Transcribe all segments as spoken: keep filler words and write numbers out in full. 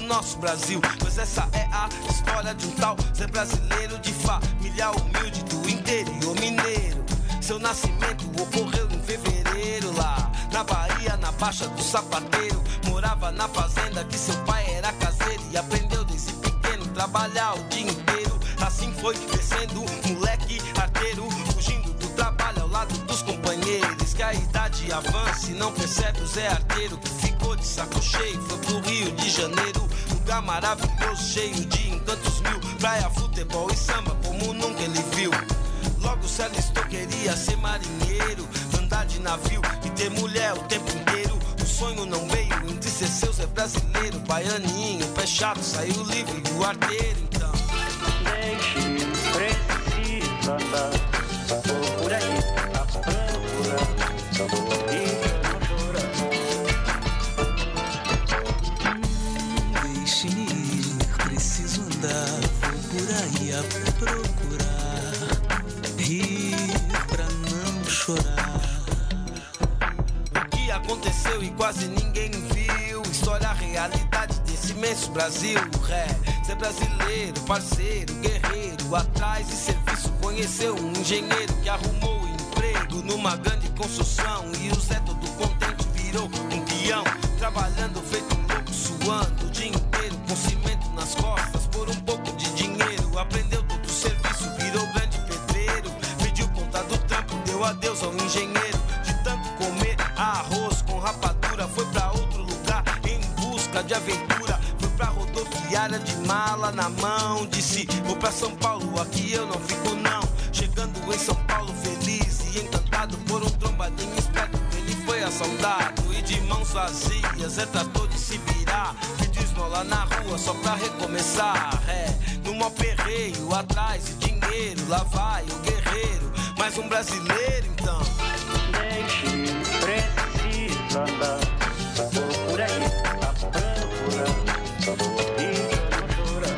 nosso Brasil. Pois essa é a história de um tal Zé brasileiro, de família humilde do interior mineiro. Seu nascimento ocorreu em fevereiro, lá na Bahia, na Baixa do Sapateiro. Morava na fazenda que seu pai era caseiro e aprendeu desde pequeno trabalhar o dia inteiro. Assim foi crescendo, moleque arteiro, fugindo do trabalho ao lado dos companheiros. Que a idade avança e não percebe o Zé Arteiro, que ficou de saco cheio, foi pro Rio de Janeiro. Lugar maravilhoso, cheio de encantos mil, praia, futebol e samba como nunca ele viu. Logo se alistou, queria ser marinheiro, andar de navio e ter mulher o tempo inteiro. O sonho não veio, entristeceu, Zé brasileiro, baianinho, pé chato, saiu livre do arteiro, então. Deixe, precisa andar, vou por aí, a procura, e não chorar. Hum, deixe-me ir, preciso andar, vou por aí a procurar, rir pra não chorar. O que aconteceu e quase ninguém viu, história, a realidade desse imenso Brasil. Ré, Zé brasileiro, parceiro, guerreiro, atrás de serviço conheceu um engenheiro que arrumou emprego numa grande construção. E o Zé todo contente virou um peão, trabalhando feito um louco, suando o dia inteiro, com cimento nas costas por um pouco de dinheiro. Aprendeu todo o serviço, virou grande pedreiro, pediu conta do trampo, deu adeus ao engenheiro. De tanto comer arroz com rapadura, foi pra outro lugar em busca de aventura. Foi pra rodoviária de mala na mão, disse: vou pra São Paulo, aqui eu não fico não. Chegando em São Paulo feliz e encantado por um trombadinho esperto, ele foi assaltado e de mãos vazias Zé tratou de se virar, pediu esmola na rua só pra recomeçar. É, no maior perreio, atrás de dinheiro, lá vai o guerreiro, mais um brasileiro então. Deixe, precisa andar, vou por aí, a procura, e não chorar.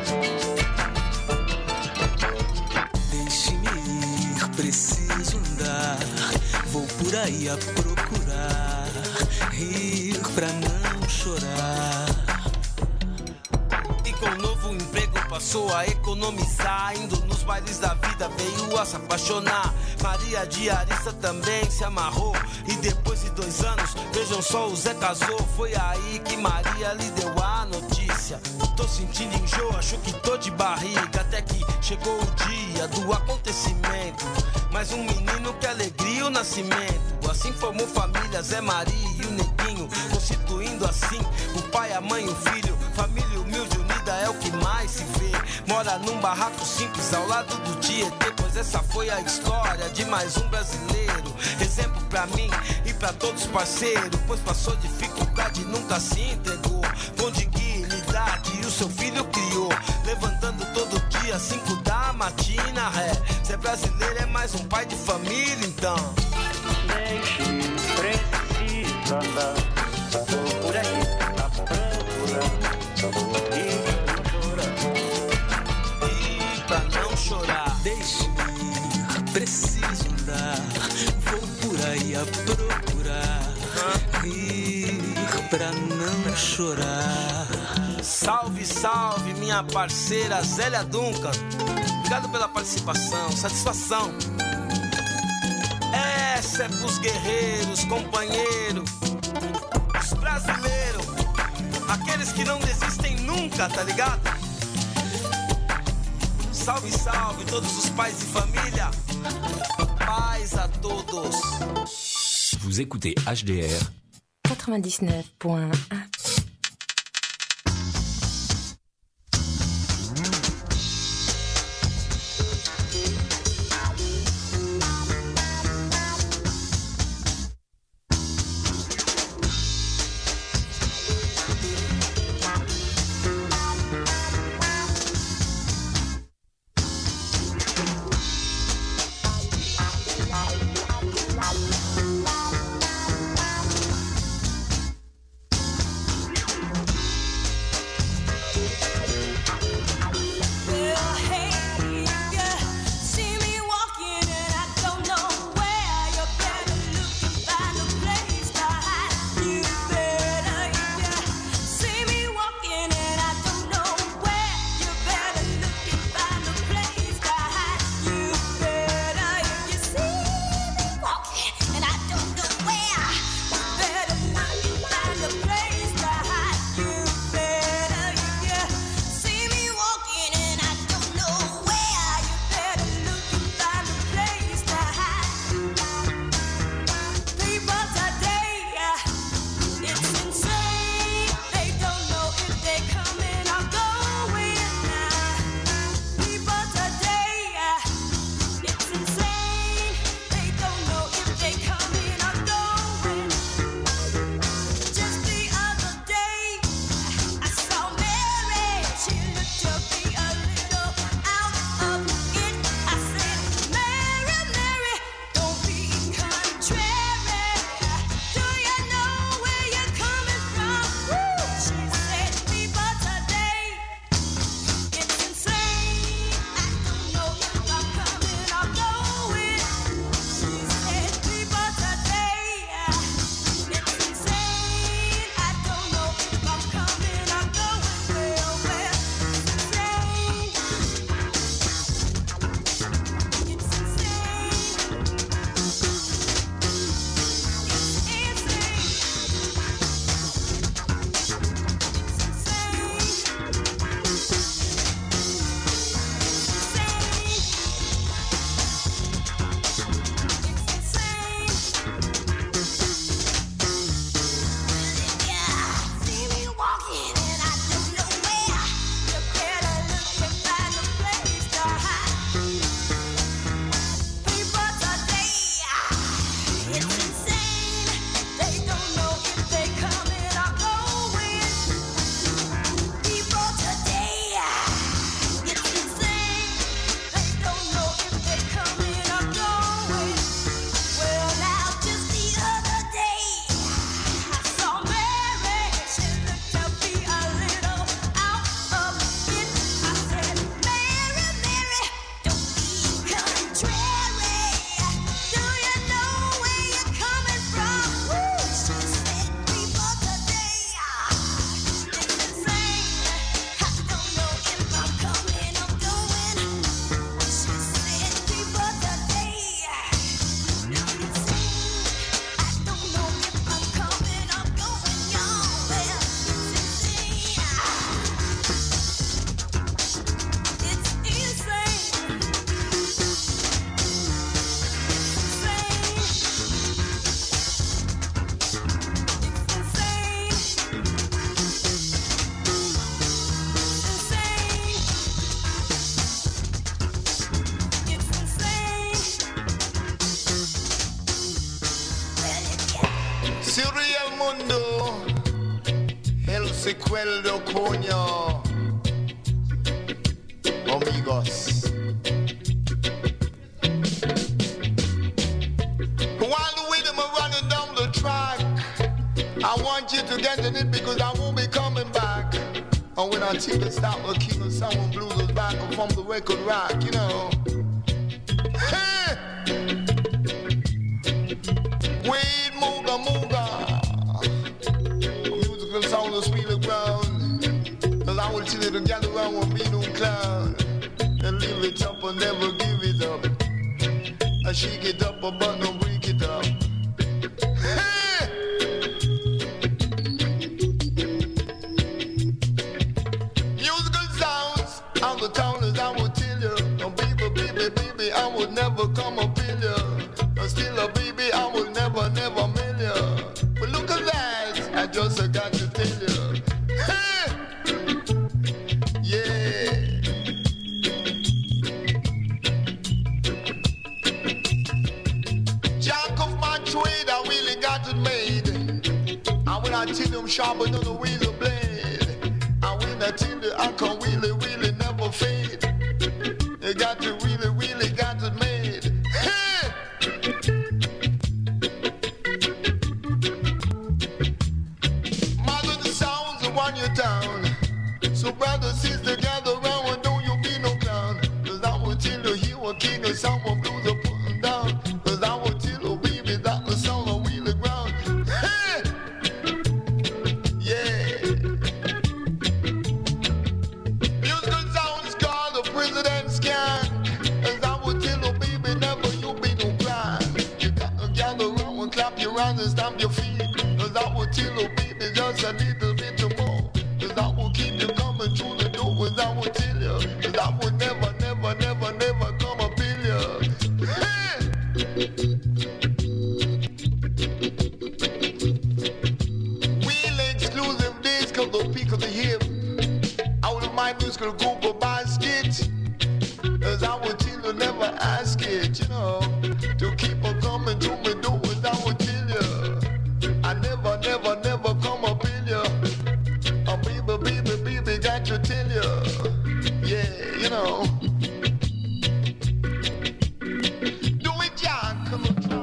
Deixe-me ir, preciso andar, vou por aí a procurar, rir pra não chorar. E com o novo emprego passou a economizar, indo nos bailes da vida veio a se apaixonar. Maria Diarista também se amarrou e depois de dois anos, vejam só, o Zé casou. Foi aí que Maria lhe deu a notícia: tô sentindo enjoo, acho que tô de barriga. Até que chegou o dia do acontecimento, mais um menino, que alegria o nascimento. Assim formou família Zé Maria e o neguinho, constituindo assim o pai, a mãe e o filho. Família humilde, unida é o que mais se vê. Mora num barraco simples ao lado do Tietê, pois essa foi a história de mais um brasileiro. Exemplo pra mim e pra todos parceiros, pois passou dificuldade e nunca se entregou. Com dignidade o seu filho criou, levantando todo dia às cinco da matina. É, ser brasileiro é mais um pai de família então. Deixe, precisa andar, vou por aí, a procura, e pra não chorar. Deixe-me ir, preciso andar, vou por aí a procurar, rir pra não chorar. Salve, salve, minha parceira Zélia Duncan. Obrigado pela participação, satisfação. Essa é pros guerreiros, companheiros, os brasileiros, aqueles que não desistem nunca, tá ligado? Salve, salve todos os pais de família. Paz a todos. Vous écoutez H D R quatre-vingt-dix-neuf point un. Surreal Mundo, el secuelo coño, amigos. While the rhythm is running down the track, I want you to get in it because I won't be coming back. And when I take the stop, the king of sound and blues is back from the record rack, you know. Hey! Wade Mooga Mooga. The musical sound of sweet ground. Cause I will chill it together around with me no clown. And leave it up and never give it up. I shake it up but don't break it up. Hey! Musical sounds on the town as I will tell you. No baby, baby, baby, I would never come up in you. But still a baby, I will never, never mail you. But look at that, I just uh, got to tell you. Hey! Yeah. Jack of my trade, I really got it made. And when I tell them sharper than a razor blade, and when I tell you I can really, really never fade. You got to really, really got it made. Hey! Mother, the sounds of one your town. So brother, sister, gather round and don't you be no clown. Cause I will tell you he was king of someone blues are putting down. Cause I will tell you baby that the sound of wheel the ground. Hey! Yeah. Musical sounds called the president's gang. As I will tell you baby never you be no blind. You got to gather round and clap your hands and stamp your feet. Cause I will tell you baby just a little bit more. Cause I will keep you coming through the door. Cause I will tell you. Cause I will never, never, never, never come up in you. Hey! Real exclusive days cause the peak of the hip. Out of my musical group of basket. Cause I will tell you never ask it, you know. To keep on coming through my door. Cause I will tell you. I never, never, never come up in you. Oh, baby, baby, baby, got to tell you. Yeah, you know. Do it, John. Come on, try.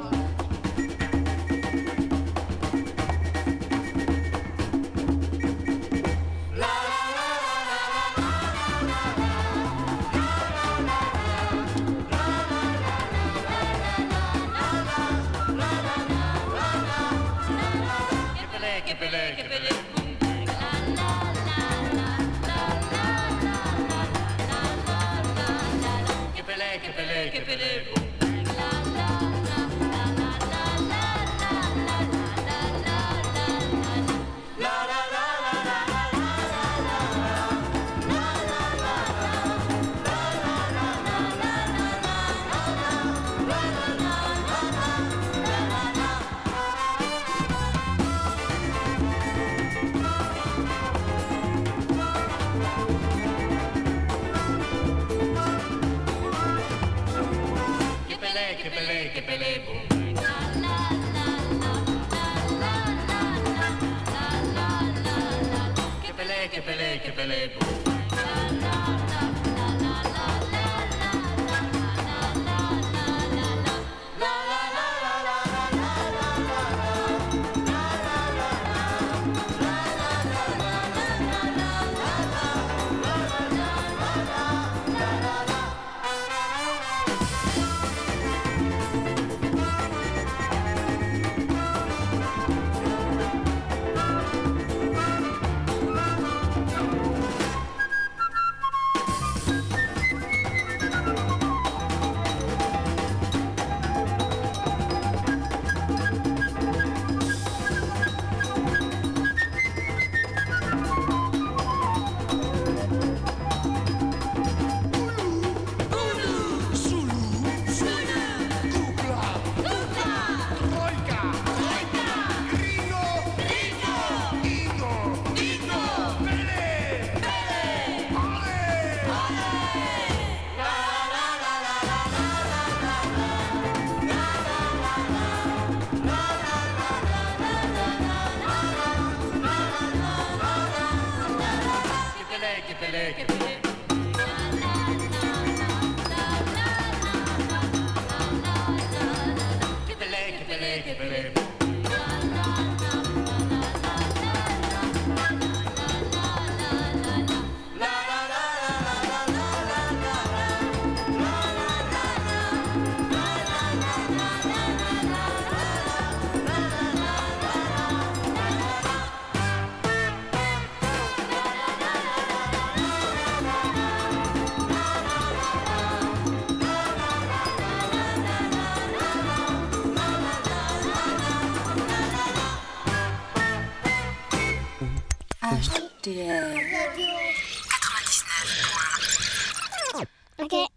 H D R quatre-vingt-dix-neuf. Ok.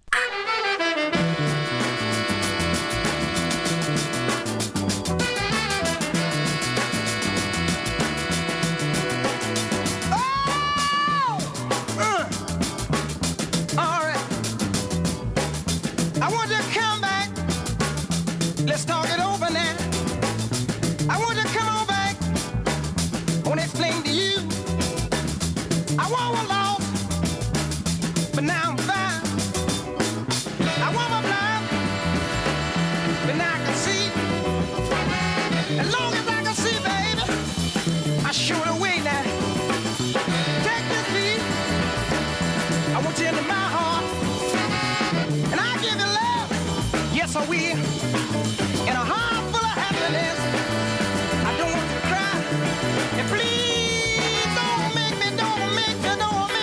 Let's talk it over now. I want you to come on back. I want to explain to you. I was lost, but now I'm fine. I was blind, but now I can see. As long as I can see, baby, I show the way now. Take this beat. I want you into my heart, and I give you love. Yes, I will. In a heart full of happiness, I don't want you to cry. And please don't make me, don't make me, don't make me.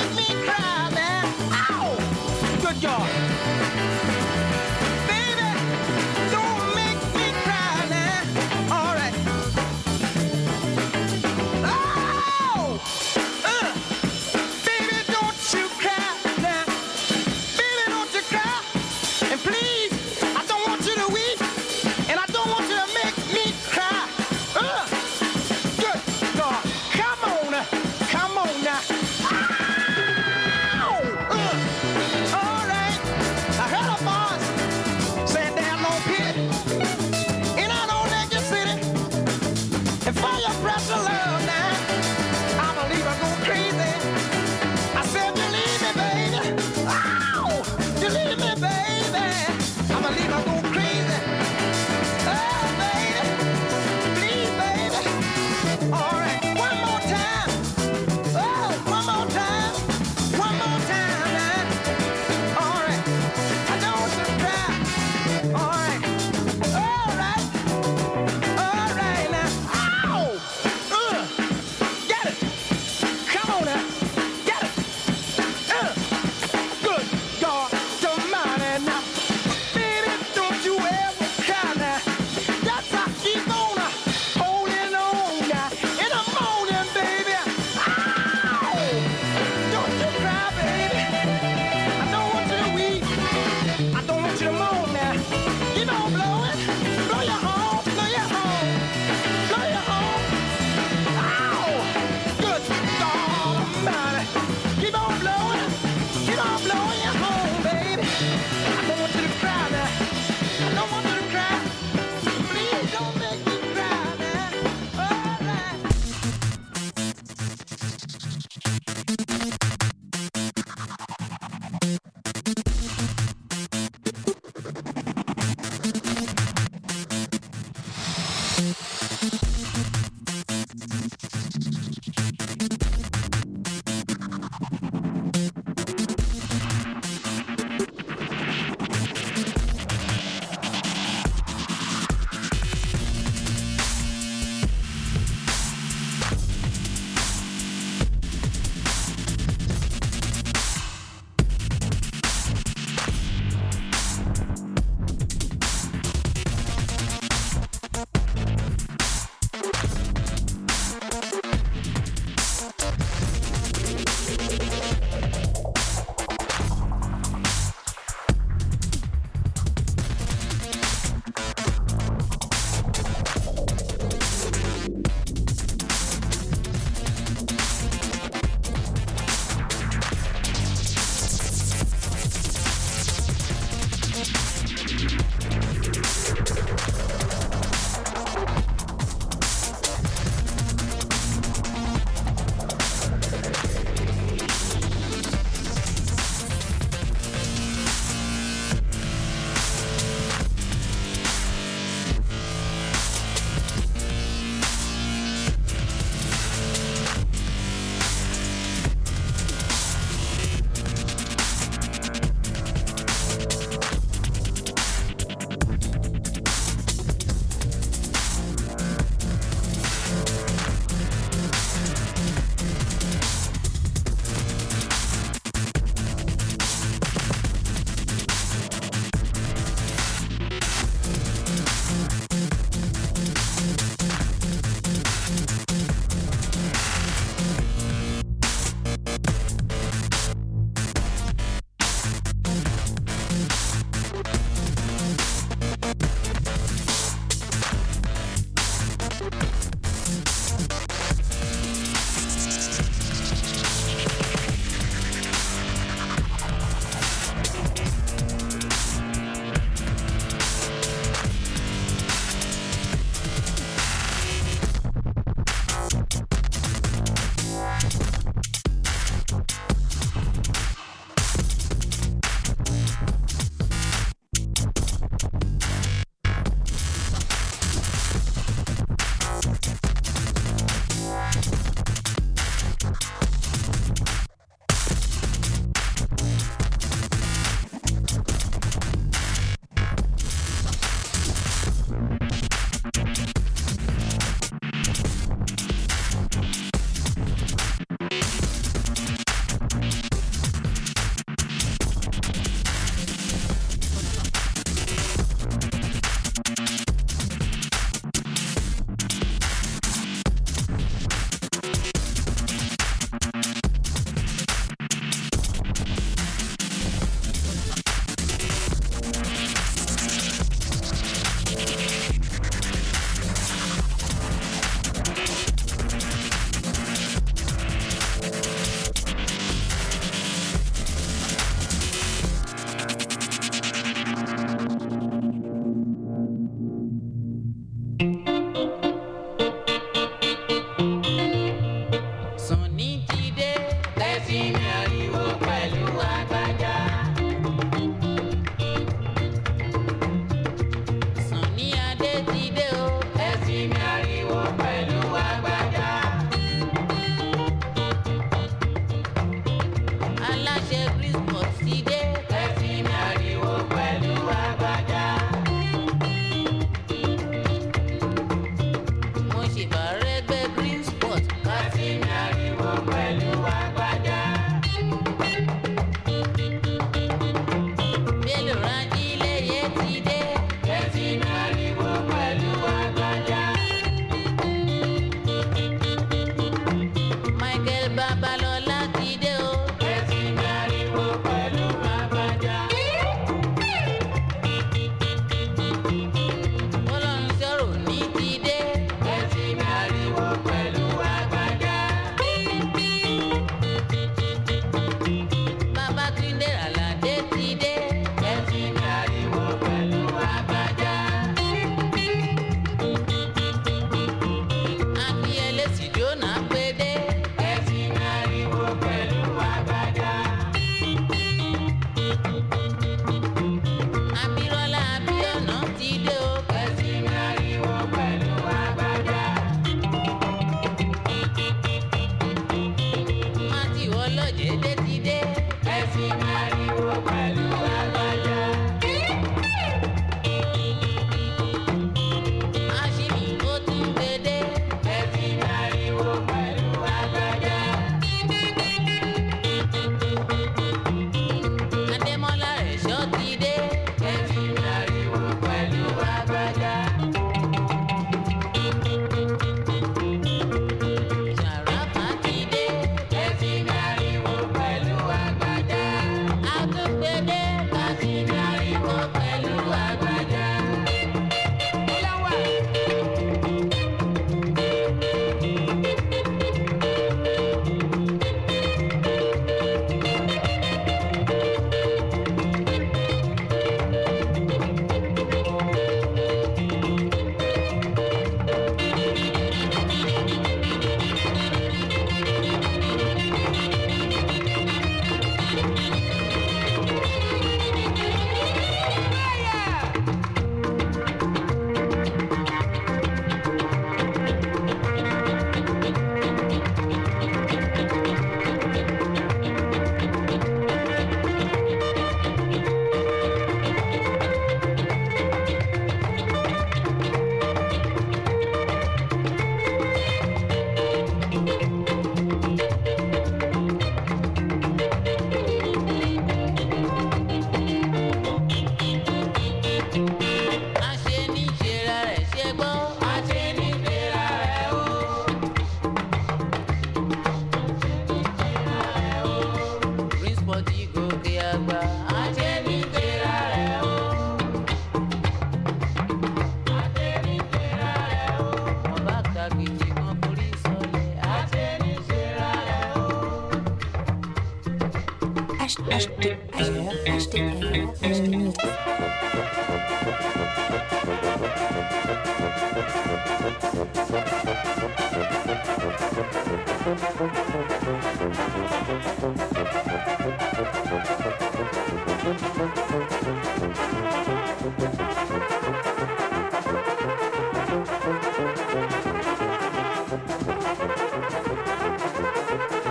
Thank you.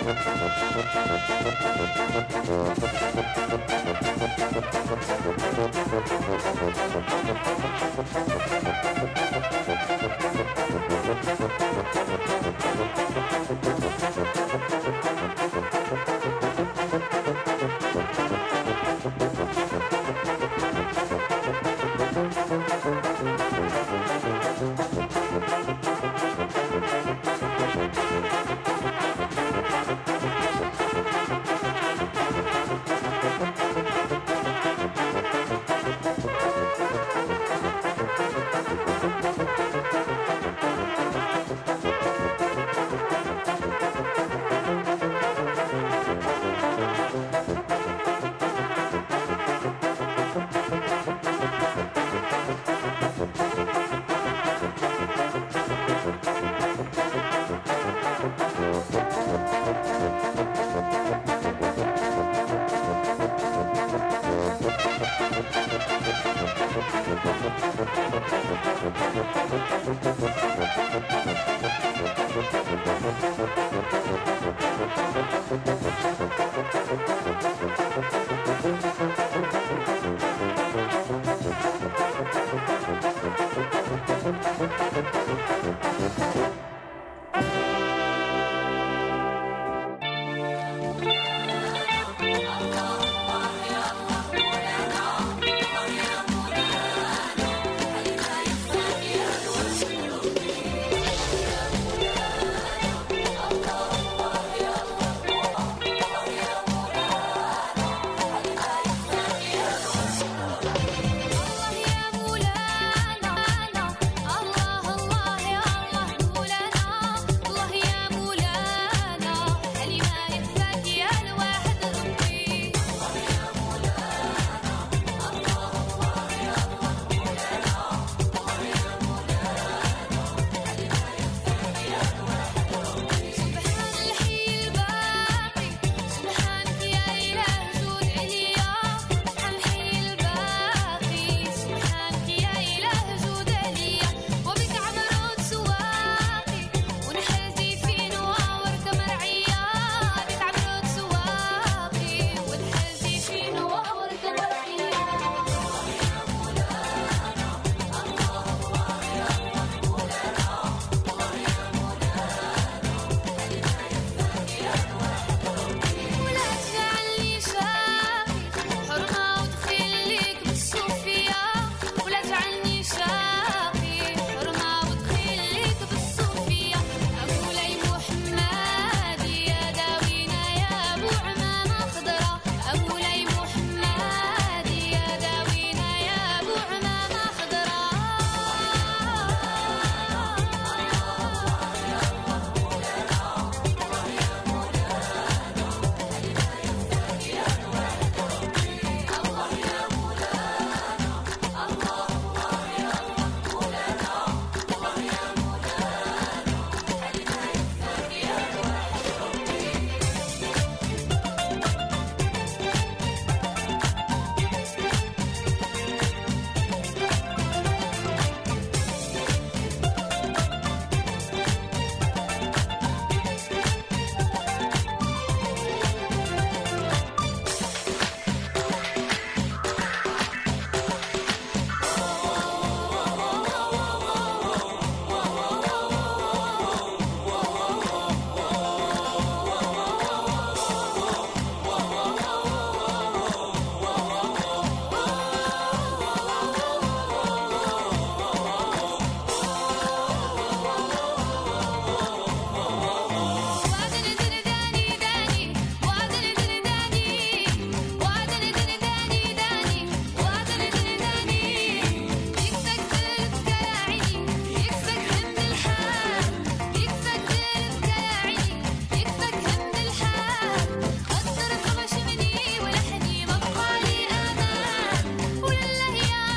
Thank you.